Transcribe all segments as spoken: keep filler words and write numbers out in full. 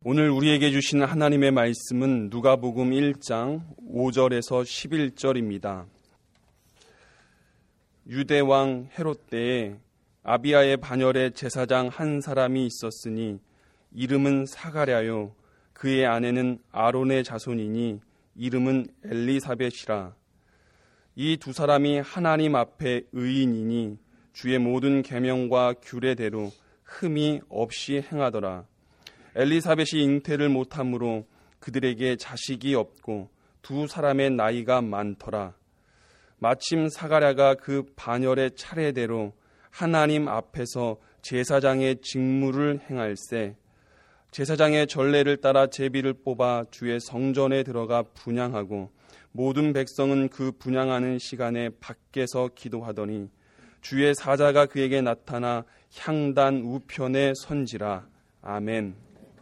오늘 우리에게 주시는 하나님의 말씀은 누가복음 일 장 오 절에서 십일 절입니다. 유대왕 헤롯 때에 아비야의 반열에 제사장 한 사람이 있었으니 이름은 사가랴요 그의 아내는 아론의 자손이니 이름은 엘리사벳이라. 이 두 사람이 하나님 앞에 의인이니 주의 모든 계명과 규례대로 흠이 없이 행하더라. 엘리사벳이 잉태를 못하므로 그들에게 자식이 없고 두 사람의 나이가 많더라. 마침 사가랴가 그 반열의 차례대로 하나님 앞에서 제사장의 직무를 행할세 제사장의 전례를 따라 제비를 뽑아 주의 성전에 들어가 분향하고 모든 백성은 그 분향하는 시간에 밖에서 기도하더니 주의 사자가 그에게 나타나 향단 우편에 선지라. 아멘.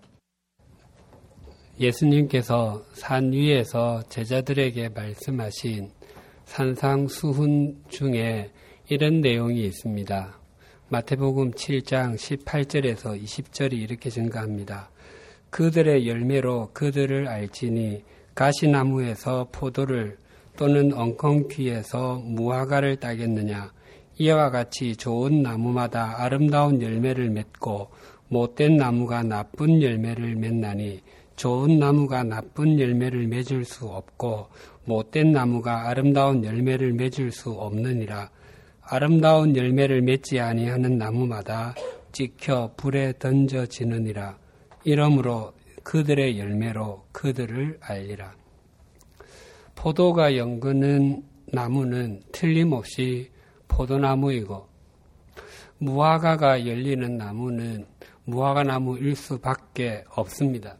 예수님께서 산 위에서 제자들에게 말씀하신 산상수훈 중에 이런 내용이 있습니다. 마태복음 칠 장 십팔 절에서 이십 절이 이렇게 증가합니다. 그들의 열매로 그들을 알지니 가시나무에서 포도를 또는 엉겅퀴에서 무화과를 따겠느냐. 이와 같이 좋은 나무마다 아름다운 열매를 맺고 못된 나무가 나쁜 열매를 맺나니 좋은 나무가 나쁜 열매를 맺을 수 없고 못된 나무가 아름다운 열매를 맺을 수 없느니라. 아름다운 열매를 맺지 아니하는 나무마다 찍혀 불에 던져지느니라. 이러므로 그들의 열매로 그들을 알리라. 포도가 연근은 나무는 틀림없이 포도나무이고 무화과가 열리는 나무는 무화과나무일 수밖에 없습니다.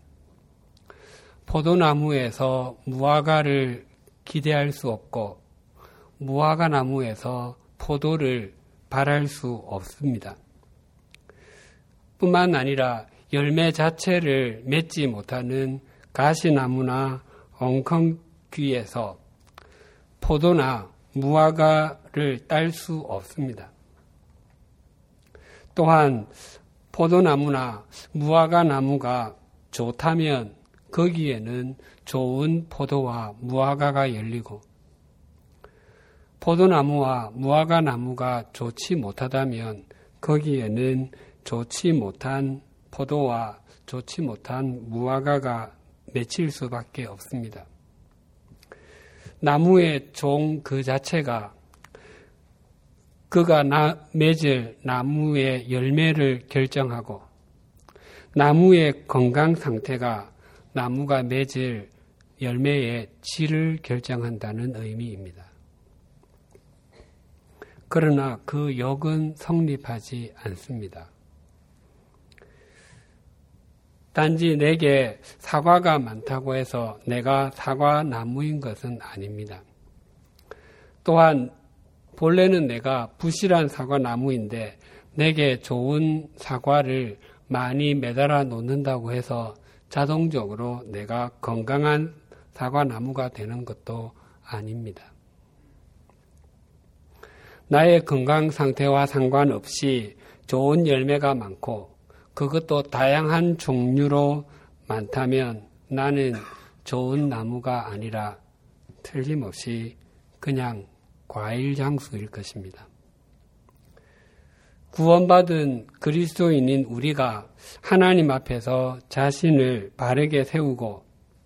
포도나무에서 무화과를 기대할 수 없고 무화과나무에서 포도를 바랄 수 없습니다. 뿐만 아니라 열매 자체를 맺지 못하는 가시나무나 엉겅퀴에서 포도나 무화과를 딸 수 없습니다. 또한 포도나무나 무화과나무가 좋다면 거기에는 좋은 포도와 무화과가 열리고 포도나무와 무화과나무가 좋지 못하다면 거기에는 좋지 못한 포도와 좋지 못한 무화과가 맺힐 수밖에 없습니다. 나무의 종 그 자체가 그가 나, 맺을 나무의 열매를 결정하고 나무의 건강 상태가 나무가 맺을 열매의 질을 결정한다는 의미입니다. 그러나 그 역은 성립하지 않습니다. 단지 내게 사과가 많다고 해서 내가 사과 나무인 것은 아닙니다. 또한 본래는 내가 부실한 사과 나무인데 내게 좋은 사과를 많이 매달아 놓는다고 해서 자동적으로 내가 건강한 사과 나무가 되는 것도 아닙니다. 나의 건강 상태와 상관없이 좋은 열매가 많고 그것도 다양한 종류로 많다면 나는 좋은 나무가 아니라 틀림없이 그냥 과일 장수일 것입니다. 구원받은 그리스도인인 우리가 하나님 앞에서 자신을 바르게 세우고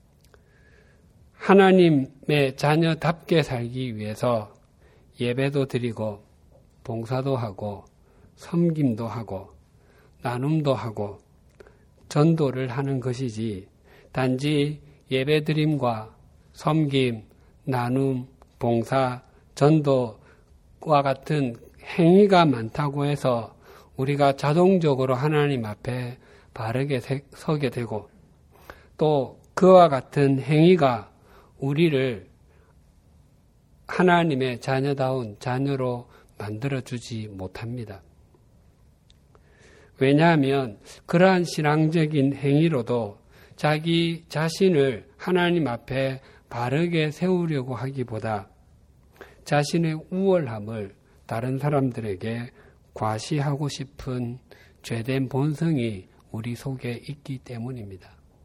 하나님의 자녀답게 살기 위해서 예배도 드리고 봉사도 하고 섬김도 하고 나눔도 하고 전도를 하는 것이지 단지 예배드림과 섬김, 나눔, 봉사, 전도와 같은 행위가 많다고 해서 우리가 자동적으로 하나님 앞에 바르게 서게 되고 또 그와 같은 행위가 우리를 하나님의 자녀다운 자녀로 만들어주지 못합니다. 왜냐하면 그러한 신앙적인 행위로도 자기 자신을 하나님 앞에 바르게 세우려고 하기보다 자신의 우월함을 다른 사람들에게 과시하고 싶은 죄된 본성이 우리 속에 있기 때문입니다.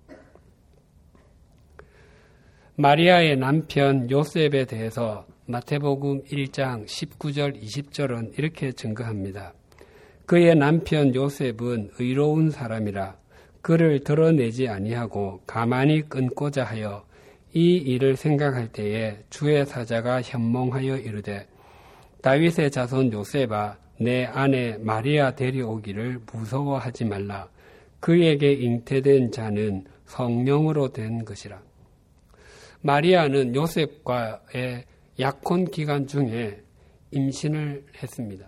마리아의 남편 요셉에 대해서 마태복음 일 장 십구 절 이십 절은 이렇게 증거합니다. 그의 남편 요셉은 의로운 사람이라 그를 드러내지 아니하고 가만히 끊고자 하여 이 일을 생각할 때에 주의 사자가 현몽하여 이르되 다윗의 자손 요셉아 내 아내 마리아 데려오기를 무서워하지 말라. 그에게 잉태된 자는 성령으로 된 것이라. 마리아는 요셉과의 약혼 기간 중에 임신을 했습니다.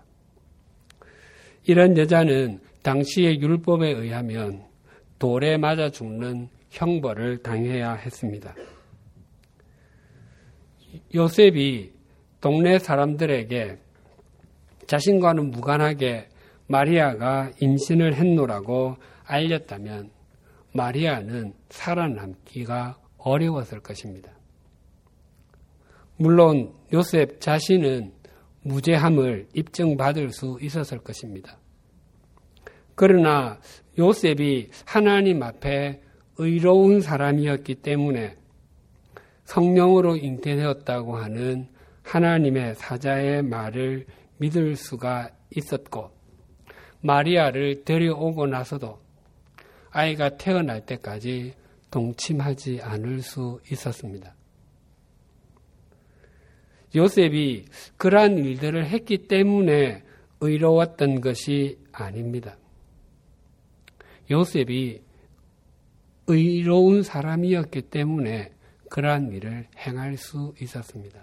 이런 여자는 당시의 율법에 의하면 돌에 맞아 죽는 형벌을 당해야 했습니다. 요셉이 동네 사람들에게 자신과는 무관하게 마리아가 임신을 했노라고 알렸다면 마리아는 살아남기가 어려웠을 것입니다. 물론 요셉 자신은 무죄함을 입증받을 수 있었을 것입니다. 그러나 요셉이 하나님 앞에 의로운 사람이었기 때문에 성령으로 잉태되었다고 하는 하나님의 사자의 말을 믿을 수가 있었고 마리아를 데려오고 나서도 아이가 태어날 때까지 동침하지 않을 수 있었습니다. 요셉이 그러한 일들을 했기 때문에 의로웠던 것이 아닙니다. 요셉이 의로운 사람이었기 때문에 그러한 일을 행할 수 있었습니다.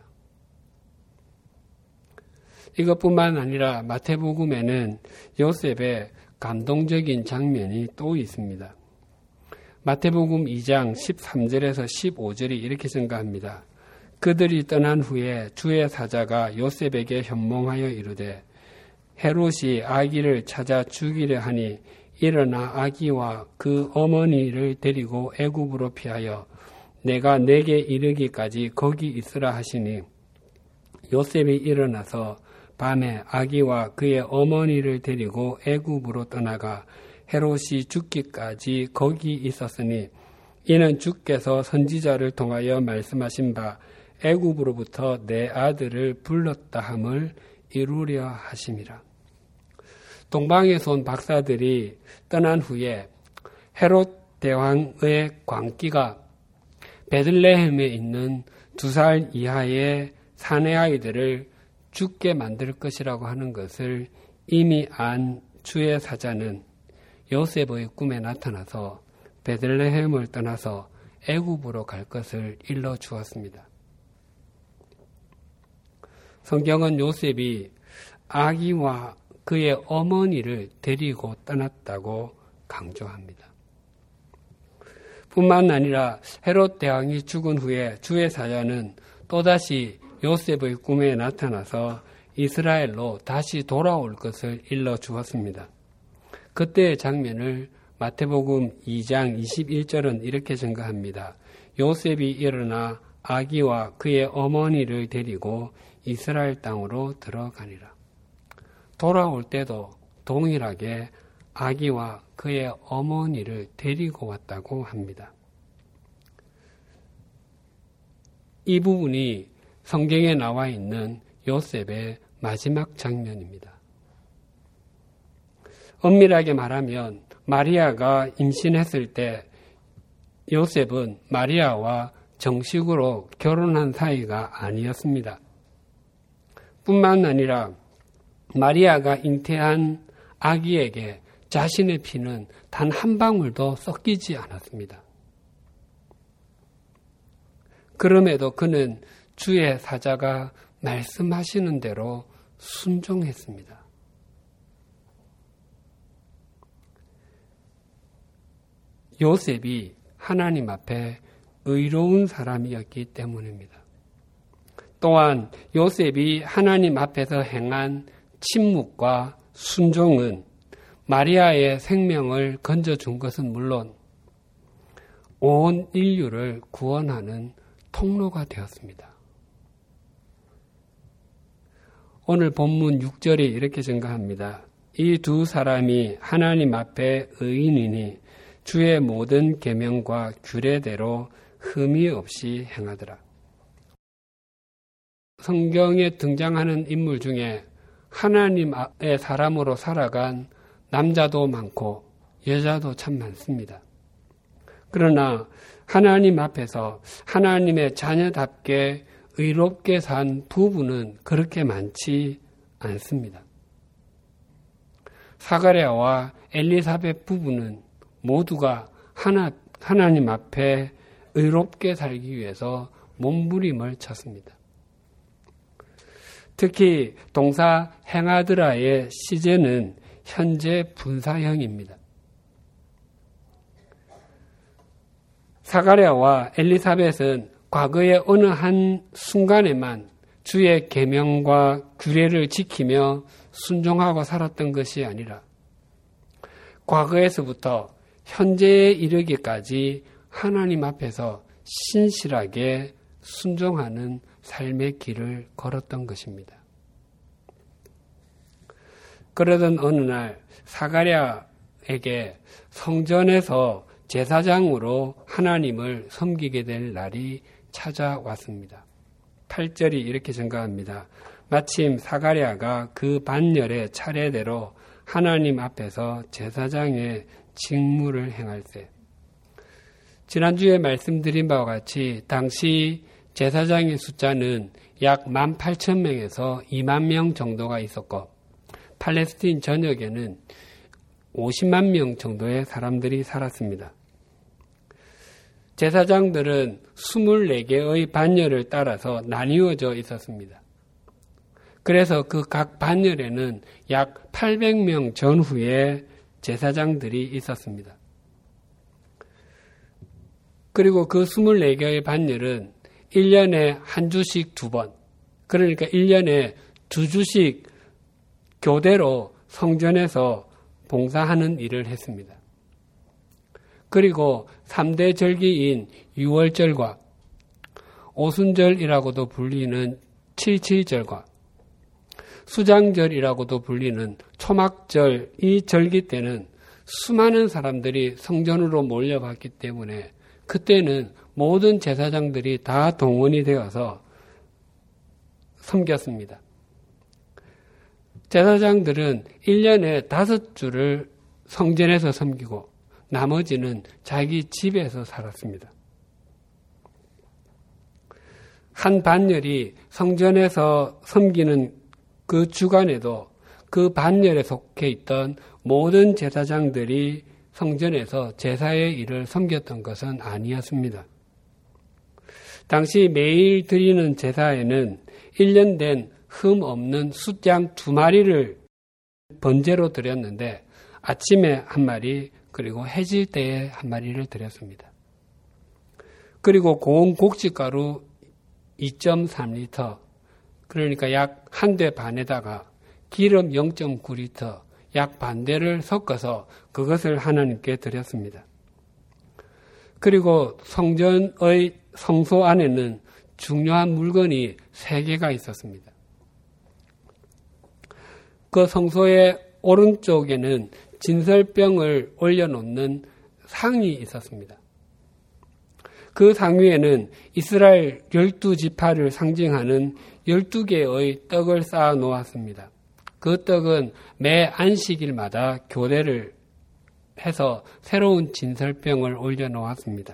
이것뿐만 아니라 마태복음에는 요셉의 감동적인 장면이 또 있습니다. 마태복음 이 장 십삼 절에서 십오 절이 이렇게 증가합니다. 그들이 떠난 후에 주의 사자가 요셉에게 현몽하여 이르되 헤롯이 아기를 찾아 죽이려 하니 일어나 아기와 그 어머니를 데리고 애굽으로 피하여 내가 내게 이르기까지 거기 있으라 하시니 요셉이 일어나서 밤에 아기와 그의 어머니를 데리고 애굽으로 떠나가 헤롯이 죽기까지 거기 있었으니 이는 주께서 선지자를 통하여 말씀하신 바 애굽으로부터 내 아들을 불렀다 함을 이루려 하심이라. 동방에서 온 박사들이 떠난 후에 헤롯 대왕의 광기가 베들레헴에 있는 두 살 이하의 사내 아이들을 죽게 만들 것이라고 하는 것을 이미 안 주의 사자는 요셉의 꿈에 나타나서 베들레헴을 떠나서 애굽으로 갈 것을 일러 주었습니다. 성경은 요셉이 아기와 그의 어머니를 데리고 떠났다고 강조합니다. 뿐만 아니라 헤롯 대왕이 죽은 후에 주의 사자는 또다시 요셉의 꿈에 나타나서 이스라엘로 다시 돌아올 것을 일러 주었습니다. 그때의 장면을 마태복음 이 장 이십일 절은 이렇게 증가합니다. 요셉이 일어나 아기와 그의 어머니를 데리고 이스라엘 땅으로 들어가니라. 돌아올 때도 동일하게 아기와 그의 어머니를 데리고 왔다고 합니다. 이 부분이 성경에 나와 있는 요셉의 마지막 장면입니다. 엄밀하게 말하면 마리아가 임신했을 때 요셉은 마리아와 정식으로 결혼한 사이가 아니었습니다. 뿐만 아니라 마리아가 잉태한 아기에게 자신의 피는 단 한 방울도 섞이지 않았습니다. 그럼에도 그는 주의 사자가 말씀하시는 대로 순종했습니다. 요셉이 하나님 앞에 의로운 사람이었기 때문입니다. 또한 요셉이 하나님 앞에서 행한 침묵과 순종은 마리아의 생명을 건져준 것은 물론 온 인류를 구원하는 통로가 되었습니다. 오늘 본문 육 절이 이렇게 증가합니다. 이 두 사람이 하나님 앞에 의인이니 주의 모든 계명과 규례대로 흠이 없이 행하더라. 성경에 등장하는 인물 중에 하나님의 사람으로 살아간 남자도 많고 여자도 참 많습니다. 그러나 하나님 앞에서 하나님의 자녀답게 의롭게 산 부부는 그렇게 많지 않습니다. 사가랴와 엘리사벳 부부는 모두가 하나, 하나님 앞에 의롭게 살기 위해서 몸부림을 쳤습니다. 특히 동사 행하드라의 시제는 현재 분사형입니다. 사가랴와 엘리사벳은 과거의 어느 한 순간에만 주의 계명과 규례를 지키며 순종하고 살았던 것이 아니라 과거에서부터 현재에 이르기까지 하나님 앞에서 신실하게 순종하는 삶의 길을 걸었던 것입니다. 그러던 어느 날 사가랴에게 성전에서 제사장으로 하나님을 섬기게 될 날이 찾아왔습니다. 팔 절이 이렇게 증가합니다. 마침 사가랴가 그 반열의 차례대로 하나님 앞에서 제사장의 직무를 행할 때, 지난주에 말씀드린 바와 같이 당시 제사장의 숫자는 약 만 팔천 명에서 이만 명 정도가 있었고 팔레스틴 전역에는 오십만 명 정도의 사람들이 살았습니다. 제사장들은 스물네 개의 반열을 따라서 나뉘어져 있었습니다. 그래서 그 각 반열에는 약 팔백 명 전후의 제사장들이 있었습니다. 그리고 그 스물네 개의 반열은 일 년에 한 주씩 두 번, 그러니까 일 년에 두 주씩 교대로 성전에서 봉사하는 일을 했습니다. 그리고 삼 대 절기인 유월절과 오순절이라고도 불리는 칠칠절과 수장절이라고도 불리는 초막절, 이 절기 때는 수많은 사람들이 성전으로 몰려갔기 때문에 그때는 모든 제사장들이 다 동원이 되어서 섬겼습니다. 제사장들은 일 년에 다섯 주를 성전에서 섬기고 나머지는 자기 집에서 살았습니다. 한 반열이 성전에서 섬기는 그 주간에도 그 반열에 속해 있던 모든 제사장들이 성전에서 제사의 일을 섬겼던 것은 아니었습니다. 당시 매일 드리는 제사에는 일 년 된 흠 없는 숫양 두 마리를 번제로 드렸는데 아침에 한 마리, 그리고 해질 때에 한 마리를 드렸습니다. 그리고 고운 곡식가루 이 점 삼 리터, 그러니까 약 한 대 반에다가 기름 영 점 구 리터, 약 반대를 섞어서 그것을 하나님께 드렸습니다. 그리고 성전의 성소 안에는 중요한 물건이 세 개가 있었습니다. 그 성소의 오른쪽에는 진설병을 올려놓는 상이 있었습니다. 그 상 위에는 이스라엘 열두 지파를 상징하는 열두 개의 떡을 쌓아 놓았습니다. 그 떡은 매 안식일마다 교대를 해서 새로운 진설병을 올려놓았습니다.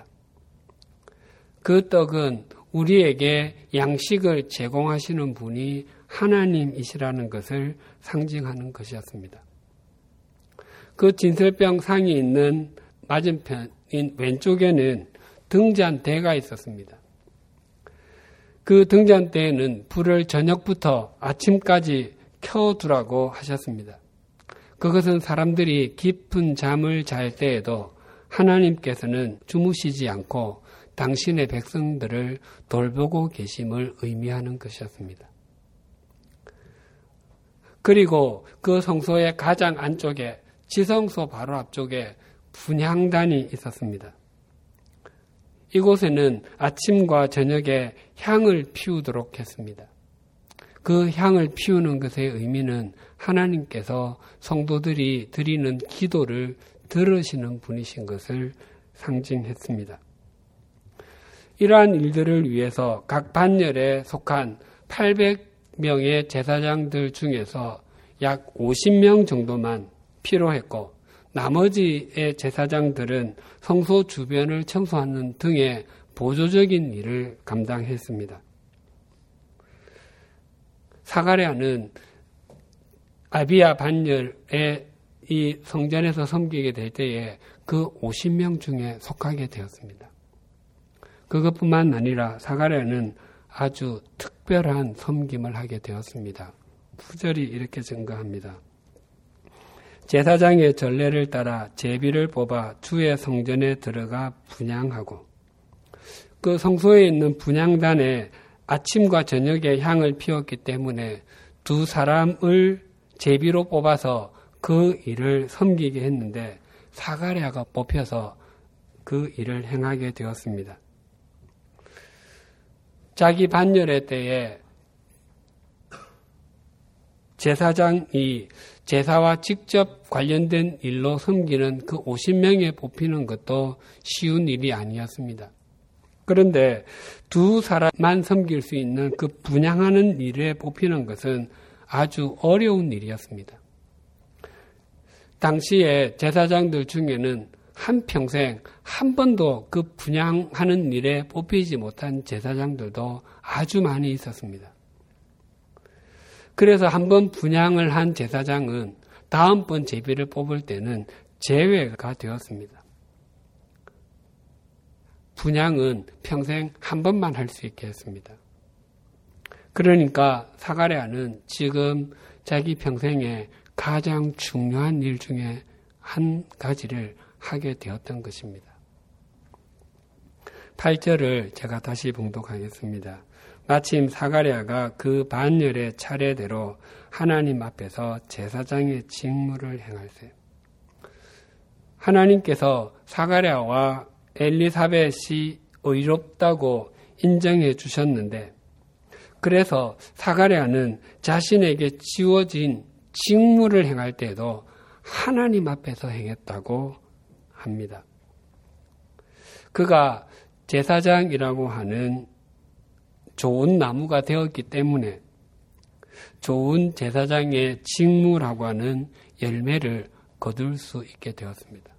그 떡은 우리에게 양식을 제공하시는 분이 하나님이시라는 것을 상징하는 것이었습니다. 그 진설병 상이 있는 맞은편인 왼쪽에는 등잔대가 있었습니다. 그 등잔대에는 불을 저녁부터 아침까지 켜두라고 하셨습니다. 그것은 사람들이 깊은 잠을 잘 때에도 하나님께서는 주무시지 않고 당신의 백성들을 돌보고 계심을 의미하는 것이었습니다. 그리고 그 성소의 가장 안쪽에 지성소 바로 앞쪽에 분향단이 있었습니다. 이곳에는 아침과 저녁에 향을 피우도록 했습니다. 그 향을 피우는 것의 의미는 하나님께서 성도들이 드리는 기도를 들으시는 분이신 것을 상징했습니다. 이러한 일들을 위해서 각 반열에 속한 팔백 명의 제사장들 중에서 약 오십 명 정도만 필요했고 나머지의 제사장들은 성소 주변을 청소하는 등의 보조적인 일을 감당했습니다. 사가랴는 아비야 반열에 이 성전에서 섬기게 될 때에 그 오십 명 중에 속하게 되었습니다. 그것뿐만 아니라 사가랴는 아주 특별한 섬김을 하게 되었습니다. 구절이 이렇게 증거합니다. 제사장의 전례를 따라 제비를 뽑아 주의 성전에 들어가 분향하고 그 성소에 있는 분향단에 아침과 저녁에 향을 피웠기 때문에 두 사람을 제비로 뽑아서 그 일을 섬기게 했는데 사가랴가 뽑혀서 그 일을 행하게 되었습니다. 자기 반열의 때에 제사장이 제사와 직접 관련된 일로 섬기는 그 오십 명에 뽑히는 것도 쉬운 일이 아니었습니다. 그런데 두 사람만 섬길 수 있는 그 분향하는 일에 뽑히는 것은 아주 어려운 일이었습니다. 당시에 제사장들 중에는 한평생 한 번도 그 분향하는 일에 뽑히지 못한 제사장들도 아주 많이 있었습니다. 그래서 한 번 분향을 한 제사장은 다음번 제비를 뽑을 때는 제외가 되었습니다. 분향은 평생 한 번만 할 수 있게 했습니다. 그러니까 사가랴는 지금 자기 평생에 가장 중요한 일 중에 한 가지를 하게 되었던 것입니다. 팔 절을 제가 다시 봉독하겠습니다. 마침 사가랴가 그 반열의 차례대로 하나님 앞에서 제사장의 직무를 행할세. 하나님께서 사가랴와 엘리사벳이 의롭다고 인정해 주셨는데 그래서 사가랴는 자신에게 지워진 직무를 행할 때도 하나님 앞에서 행했다고 합니다. 그가 제사장이라고 하는 좋은 나무가 되었기 때문에 좋은 제사장의 직무라고 하는 열매를 거둘 수 있게 되었습니다.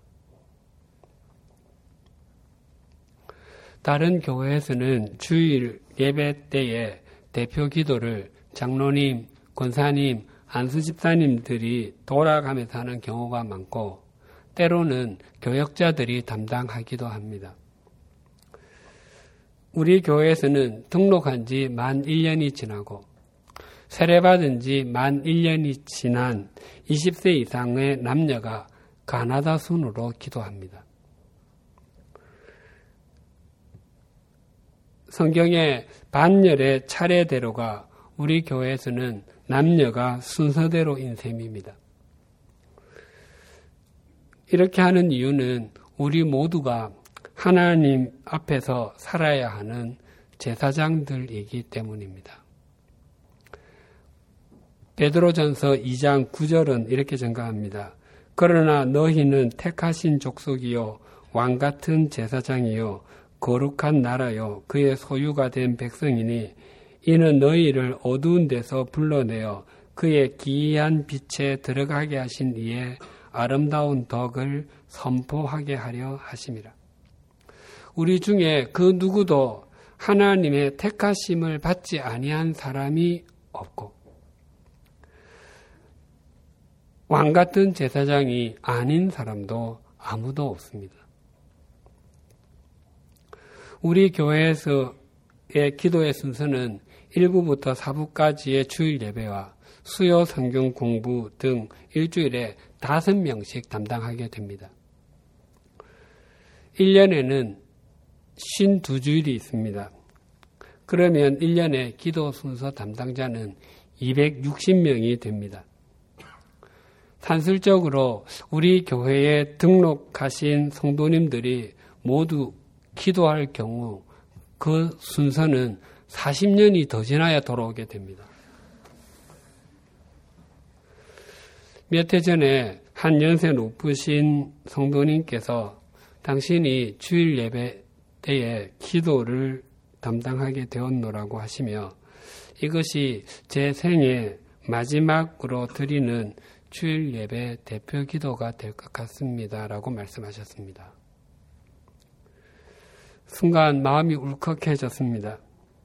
다른 교회에서는 주일 예배 때에 대표 기도를 장로님, 권사님, 안수집사님들이 돌아가면서 하는 경우가 많고 때로는 교역자들이 담당하기도 합니다. 우리 교회에서는 등록한 지 만 일 년이 지나고 세례받은 지 만 일 년이 지난 이십 세 이상의 남녀가 가나다 순으로 기도합니다. 성경의 반열의 차례대로가 우리 교회에서는 남녀가 순서대로인 셈입니다. 이렇게 하는 이유는 우리 모두가 하나님 앞에서 살아야 하는 제사장들이기 때문입니다. 베드로전서 이 장 구 절은 이렇게 증가합니다. 그러나 너희는 택하신 족속이요 왕같은 제사장이요 거룩한 나라요 그의 소유가 된 백성이니 이는 너희를 어두운 데서 불러내어 그의 기이한 빛에 들어가게 하신 이의 아름다운 덕을 선포하게 하려 하심이라. 우리 중에 그 누구도 하나님의 택하심을 받지 아니한 사람이 없고 왕같은 제사장이 아닌 사람도 아무도 없습니다. 우리 교회에서의 기도의 순서는 일 부부터 사 부까지의 주일 예배와 수요 성경 공부 등 일주일에 다섯 명씩 담당하게 됩니다. 일 년에는 오십이 주일이 있습니다. 그러면 일 년에 기도 순서 담당자는 이백육십 명이 됩니다. 산술적으로 우리 교회에 등록하신 성도님들이 모두 기도할 경우 그 순서는 사십 년이 더 지나야 돌아오게 됩니다. 몇 해 전에 한 연세 높으신 성도님께서 당신이 주일 예배 때에 기도를 담당하게 되었노라고 하시며 이것이 제 생애 마지막으로 드리는 주일 예배 대표 기도가 될 것 같습니다. 라고 말씀하셨습니다. 순간 마음이 울컥해졌습니다.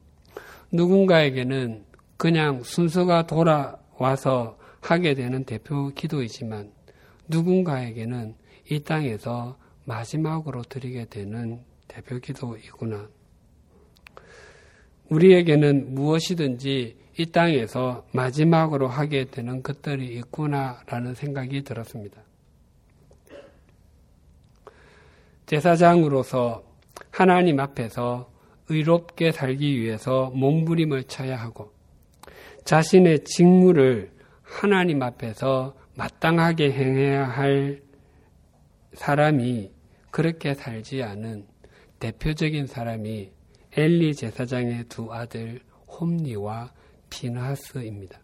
누군가에게는 그냥 순서가 돌아와서 하게 되는 대표 기도이지만 누군가에게는 이 땅에서 마지막으로 드리게 되는 대표 기도이구나. 우리에게는 무엇이든지 이 땅에서 마지막으로 하게 되는 것들이 있구나라는 생각이 들었습니다. 제사장으로서 하나님 앞에서 의롭게 살기 위해서 몸부림을 쳐야 하고 자신의 직무를 하나님 앞에서 마땅하게 행해야 할 사람이 그렇게 살지 않은 대표적인 사람이 엘리 제사장의 두 아들 홈니와 비느하스입니다.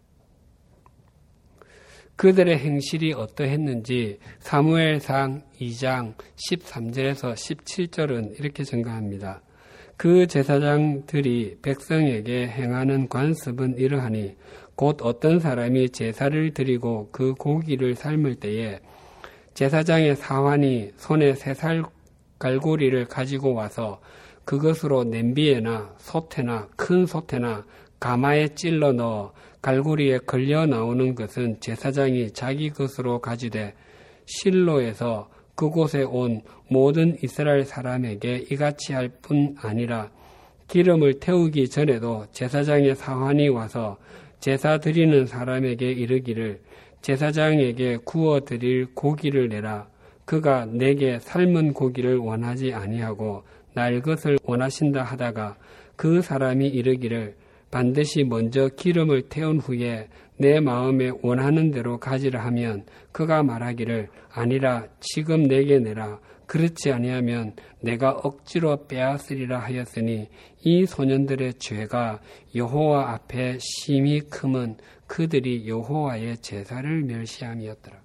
그들의 행실이 어떠했는지 사무엘상 이 장 십삼 절에서 십칠 절은 이렇게 증가합니다. 그 제사장들이 백성에게 행하는 관습은 이러하니 곧 어떤 사람이 제사를 드리고 그 고기를 삶을 때에 제사장의 사환이 손에 새살 갈고리를 가지고 와서 그것으로 냄비에나 솥에나 큰 솥에나 가마에 찔러 넣어 갈고리에 걸려 나오는 것은 제사장이 자기 것으로 가지되 실로에서 그곳에 온 모든 이스라엘 사람에게 이같이 할 뿐 아니라 기름을 태우기 전에도 제사장의 사환이 와서 제사 드리는 사람에게 이르기를 제사장에게 구워 드릴 고기를 내라. 그가 내게 삶은 고기를 원하지 아니하고 날 것을 원하신다 하다가 그 사람이 이르기를 반드시 먼저 기름을 태운 후에 내 마음에 원하는 대로 가지라 하면 그가 말하기를 아니라 지금 내게 내라. 그렇지 아니하면 내가 억지로 빼앗으리라 하였으니 이 소년들의 죄가 여호와 앞에 심히 크면 그들이 여호와의 제사를 멸시함이었더라.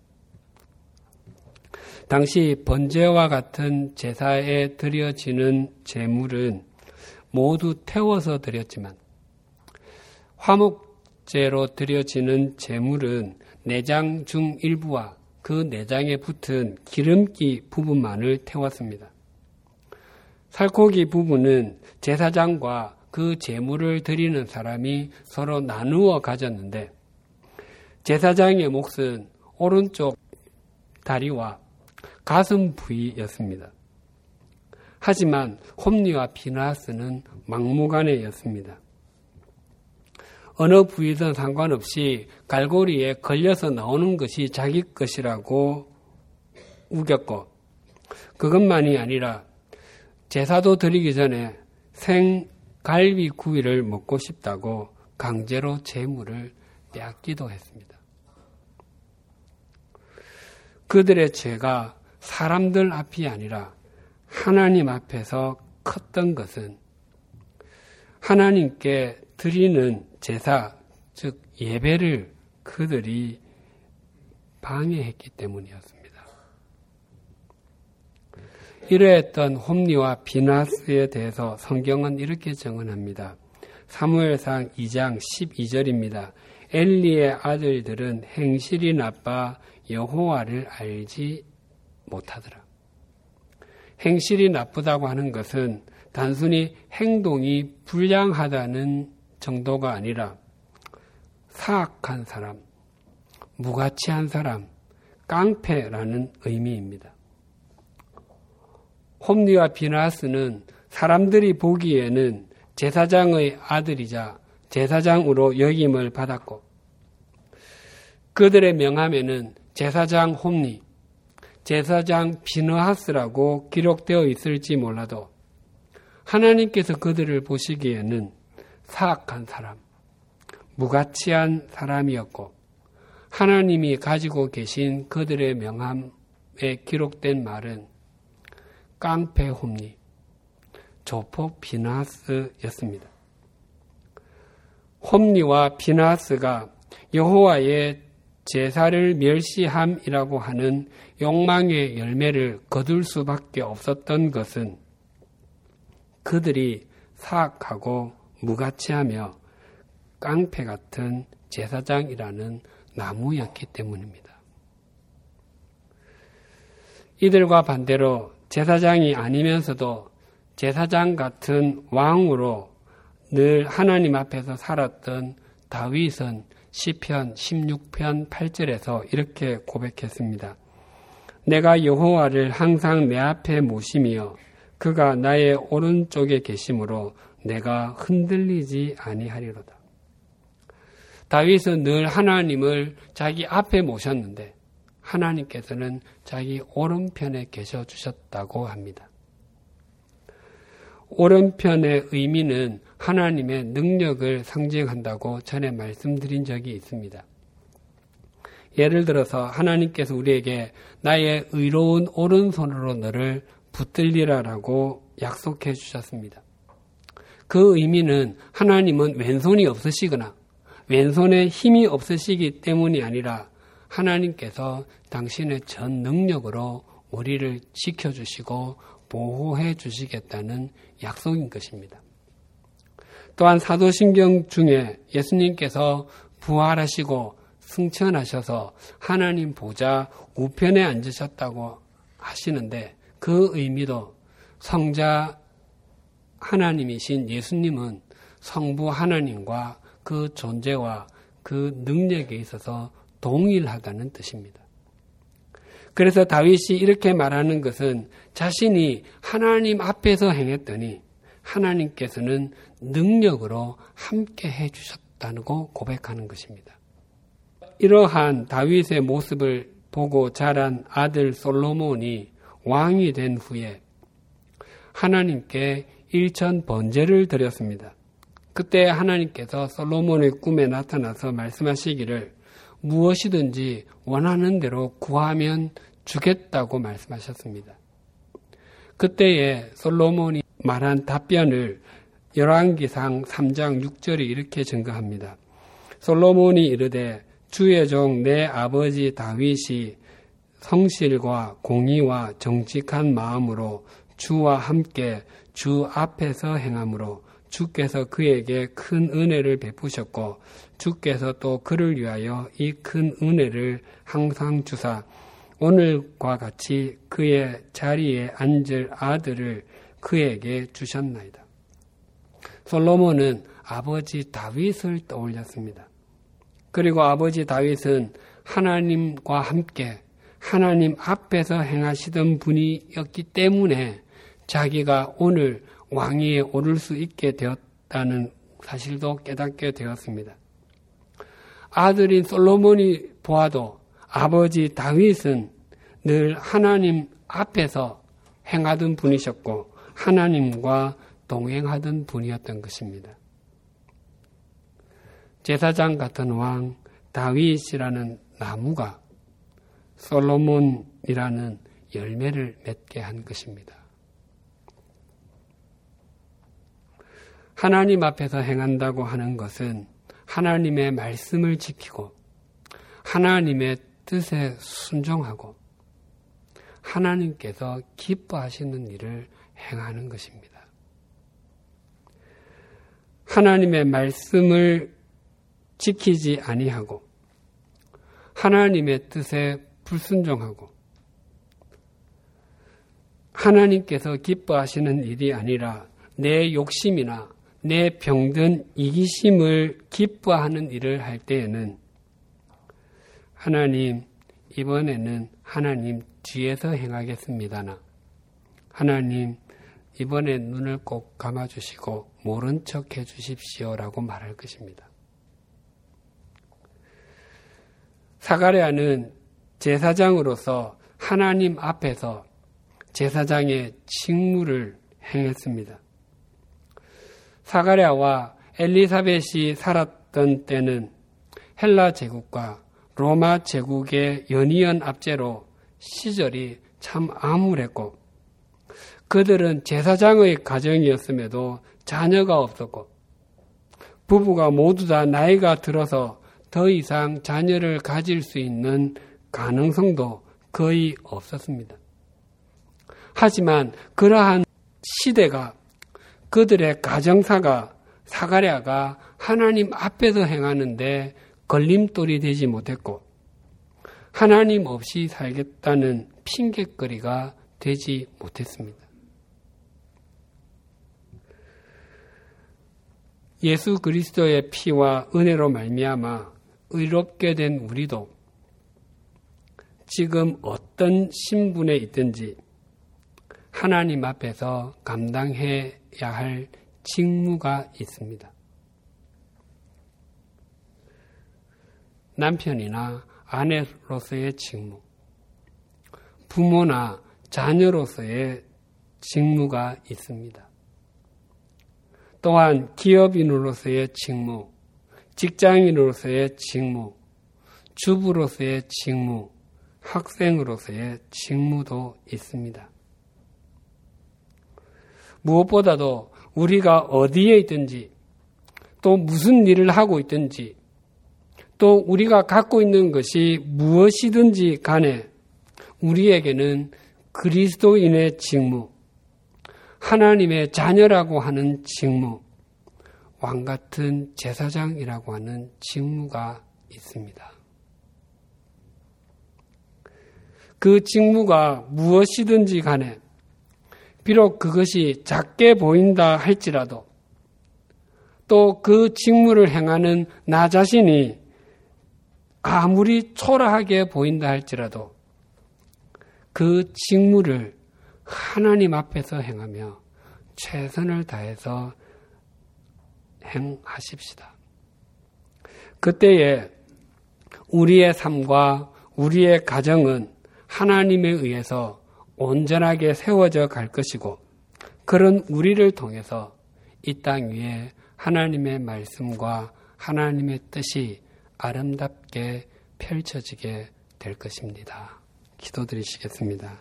당시 번제와 같은 제사에 드려지는 제물은 모두 태워서 드렸지만 화목제로 드려지는 제물은 내장 중 일부와 그 내장에 붙은 기름기 부분만을 태웠습니다. 살코기 부분은 제사장과 그 제물을 드리는 사람이 서로 나누어 가졌는데 제사장의 몫은 오른쪽 다리와 가슴 부위였습니다. 하지만 홈니와 비느하스는 막무가내였습니다. 어느 부위든 상관없이 갈고리에 걸려서 나오는 것이 자기 것이라고 우겼고 그것만이 아니라 제사도 드리기 전에 생갈비 구이를 먹고 싶다고 강제로 제물을 빼앗기도 했습니다. 그들의 죄가 사람들 앞이 아니라 하나님 앞에서 컸던 것은 하나님께 드리는 제사, 즉 예배를 그들이 방해했기 때문이었습니다. 이러했던 홈니와 비느하스에 대해서 성경은 이렇게 증언합니다. 사무엘상 이 장 십이 절입니다. 엘리의 아들들은 행실이 나빠 여호와를 알지 못하더라. 행실이 나쁘다고 하는 것은 단순히 행동이 불량하다는 정도가 아니라 사악한 사람, 무가치한 사람, 깡패라는 의미입니다. 홈니와 비느하스는 사람들이 보기에는 제사장의 아들이자 제사장으로 역임을 받았고 그들의 명함에는 제사장 홈니, 제사장 비느하스라고 기록되어 있을지 몰라도 하나님께서 그들을 보시기에는 사악한 사람, 무가치한 사람이었고 하나님이 가지고 계신 그들의 명함에 기록된 말은 깡패 홈니, 조폭 비느하스였습니다. 홈니와 비느하스가 여호와의 제사를 멸시함이라고 하는 욕망의 열매를 거둘 수밖에 없었던 것은 그들이 사악하고 무가치하며 깡패 같은 제사장이라는 나무였기 때문입니다. 이들과 반대로 제사장이 아니면서도 제사장 같은 왕으로 늘 하나님 앞에서 살았던 다윗은 시편 십육 편 팔 절에서 이렇게 고백했습니다. 내가 여호와를 항상 내 앞에 모시며 그가 나의 오른쪽에 계심으로 내가 흔들리지 아니하리로다. 다윗은 늘 하나님을 자기 앞에 모셨는데 하나님께서는 자기 오른편에 계셔 주셨다고 합니다. 오른편의 의미는 하나님의 능력을 상징한다고 전에 말씀드린 적이 있습니다. 예를 들어서 하나님께서 우리에게 나의 의로운 오른손으로 너를 붙들리라라고 약속해 주셨습니다. 그 의미는 하나님은 왼손이 없으시거나 왼손에 힘이 없으시기 때문이 아니라 하나님께서 당신의 전 능력으로 우리를 지켜주시고 보호해 주시겠다는 약속인 것입니다. 또한 사도신경 중에 예수님께서 부활하시고 승천하셔서 하나님 보좌 우편에 앉으셨다고 하시는데 그 의미도 성자 하나님이신 예수님은 성부 하나님과 그 존재와 그 능력에 있어서 동일하다는 뜻입니다. 그래서 다윗이 이렇게 말하는 것은 자신이 하나님 앞에서 행했더니 하나님께서는 능력으로 함께 해주셨다고 고백하는 것입니다. 이러한 다윗의 모습을 보고 자란 아들 솔로몬이 왕이 된 후에 하나님께 일천 번제를 드렸습니다. 그때 하나님께서 솔로몬의 꿈에 나타나서 말씀하시기를 무엇이든지 원하는 대로 구하면 주겠다고 말씀하셨습니다. 그때에 솔로몬이 말한 답변을 열왕기상 삼 장 육 절이 이렇게 증거합니다. 솔로몬이 이르되 주의 종 내 아버지 다윗이 성실과 공의와 정직한 마음으로 주와 함께 주 앞에서 행함으로 주께서 그에게 큰 은혜를 베푸셨고 주께서 또 그를 위하여 이 큰 은혜를 항상 주사 오늘과 같이 그의 자리에 앉을 아들을 그에게 주셨나이다. 솔로몬은 아버지 다윗을 떠올렸습니다. 그리고 아버지 다윗은 하나님과 함께 하나님 앞에서 행하시던 분이었기 때문에 자기가 오늘 왕위에 오를 수 있게 되었다는 사실도 깨닫게 되었습니다. 아들인 솔로몬이 보아도 아버지 다윗은 늘 하나님 앞에서 행하던 분이셨고 하나님과 동행하던 분이었던 것입니다. 제사장 같은 왕 다윗이라는 나무가 솔로몬이라는 열매를 맺게 한 것입니다. 하나님 앞에서 행한다고 하는 것은 하나님의 말씀을 지키고 하나님의 뜻에 순종하고 하나님께서 기뻐하시는 일을 행하는 것입니다. 하나님의 말씀을 지키지 아니하고 하나님의 뜻에 불순종하고 하나님께서 기뻐하시는 일이 아니라 내 욕심이나 내 병든 이기심을 기뻐하는 일을 할 때에는 하나님 이번에는 하나님 뒤에서 행하겠습니다나 하나님 이번에 눈을 꼭 감아주시고 모른 척 해주십시오라고 말할 것입니다. 사가랴는 제사장으로서 하나님 앞에서 제사장의 직무를 행했습니다. 사가랴와 엘리사벳이 살았던 때는 헬라 제국과 로마 제국의 연이은 압제로 시절이 참 암울했고 그들은 제사장의 가정이었음에도 자녀가 없었고 부부가 모두 다 나이가 들어서 더 이상 자녀를 가질 수 있는 가능성도 거의 없었습니다. 하지만 그러한 시대가 그들의 가정사가 사가랴가 하나님 앞에서 행하는데 걸림돌이 되지 못했고 하나님 없이 살겠다는 핑곗거리가 되지 못했습니다. 예수 그리스도의 피와 은혜로 말미암아 의롭게 된 우리도 지금 어떤 신분에 있든지 하나님 앞에서 감당해야 할 직무가 있습니다. 남편이나 아내로서의 직무, 부모나 자녀로서의 직무가 있습니다. 또한 기업인으로서의 직무, 직장인으로서의 직무, 주부로서의 직무, 학생으로서의 직무도 있습니다. 무엇보다도 우리가 어디에 있든지 또 무슨 일을 하고 있든지 또 우리가 갖고 있는 것이 무엇이든지 간에 우리에게는 그리스도인의 직무, 하나님의 자녀라고 하는 직무, 왕같은 제사장이라고 하는 직무가 있습니다. 그 직무가 무엇이든지 간에 비록 그것이 작게 보인다 할지라도 또 그 직무를 행하는 나 자신이 아무리 초라하게 보인다 할지라도 그 직무를 하나님 앞에서 행하며 최선을 다해서 행하십시다. 그때에 우리의 삶과 우리의 가정은 하나님에 의해서 온전하게 세워져 갈 것이고 그런 우리를 통해서 이 땅 위에 하나님의 말씀과 하나님의 뜻이 아름답게 펼쳐지게 될 것입니다. 기도드리시겠습니다.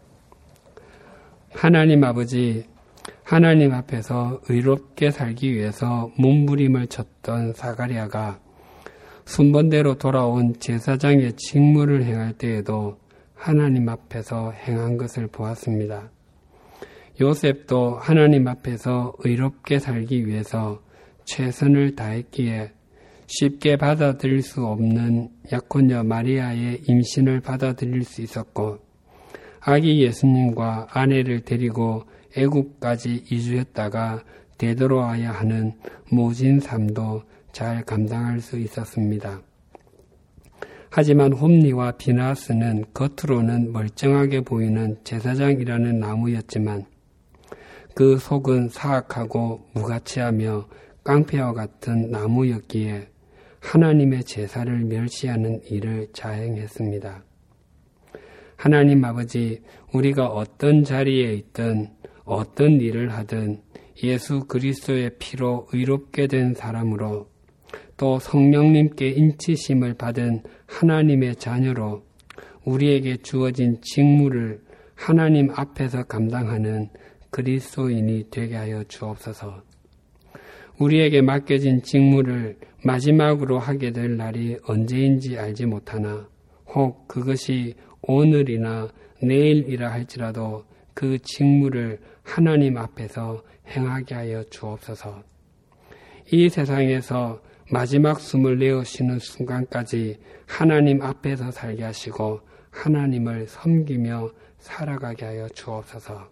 하나님 아버지, 하나님 앞에서 의롭게 살기 위해서 몸부림을 쳤던 사가랴가 순번대로 돌아온 제사장의 직무를 행할 때에도 하나님 앞에서 행한 것을 보았습니다. 요셉도 하나님 앞에서 의롭게 살기 위해서 최선을 다했기에 쉽게 받아들일 수 없는 약혼녀 마리아의 임신을 받아들일 수 있었고 아기 예수님과 아내를 데리고 애국까지 이주했다가 되돌아와야 하는 모진 삶도 잘 감당할 수 있었습니다. 하지만 홈리와 비나스는 겉으로는 멀쩡하게 보이는 제사장이라는 나무였지만 그 속은 사악하고 무가치하며 깡패와 같은 나무였기에 하나님의 제사를 멸시하는 일을 자행했습니다. 하나님 아버지, 우리가 어떤 자리에 있든 어떤 일을 하든 예수 그리스도의 피로 의롭게 된 사람으로 또 성령님께 인치심을 받은 하나님의 자녀로 우리에게 주어진 직무를 하나님 앞에서 감당하는 그리스도인이 되게 하여 주옵소서. 우리에게 맡겨진 직무를 마지막으로 하게 될 날이 언제인지 알지 못하나 혹 그것이 오늘이나 내일이라 할지라도 그 직무를 하나님 앞에서 행하게 하여 주옵소서. 이 세상에서 마지막 숨을 내어쉬는 순간까지 하나님 앞에서 살게 하시고 하나님을 섬기며 살아가게 하여 주옵소서.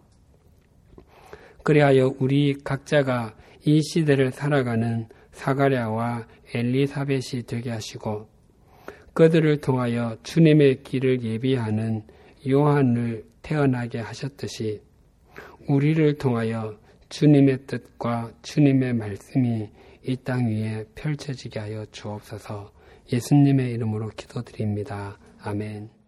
그리하여 우리 각자가 이 시대를 살아가는 사가랴와 엘리사벳이 되게 하시고 그들을 통하여 주님의 길을 예비하는 요한을 태어나게 하셨듯이 우리를 통하여 주님의 뜻과 주님의 말씀이 이 땅 위에 펼쳐지게 하여 주옵소서. 예수님의 이름으로 기도드립니다. 아멘.